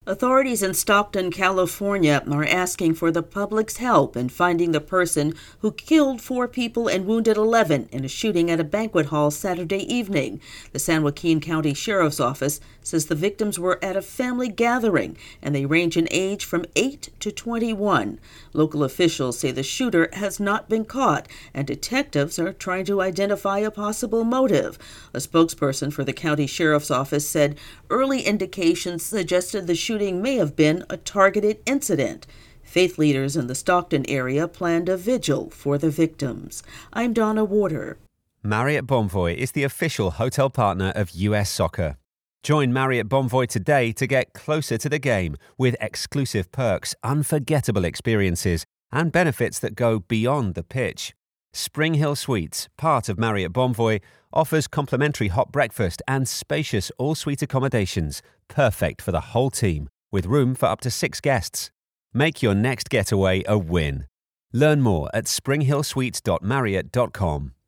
Authorities in Stockton, California are asking for the public's help in finding the person who killed 4 people and wounded 11 in a shooting at a banquet hall Saturday evening. The San Joaquin County Sheriff's Office says the victims were at a family gathering and they range in age from 8 to 21. Local officials say the shooter has not been caught and detectives are trying to identify a possible motive. A spokesperson for the county sheriff's office said early indications suggested the shooting may have been a targeted incident. Faith leaders in the Stockton area planned a vigil for the victims. I'm Donna Warder. Marriott Bonvoy is the official hotel partner of US Soccer. Join Marriott Bonvoy today to get closer to the game with exclusive perks, unforgettable experiences, and benefits that go beyond the pitch. Spring Hill Suites, part of Marriott Bonvoy, offers complimentary hot breakfast and spacious all-suite accommodations, perfect for the whole team, with room for up to 6 guests. Make your next getaway a win. Learn more at springhillsuites.marriott.com.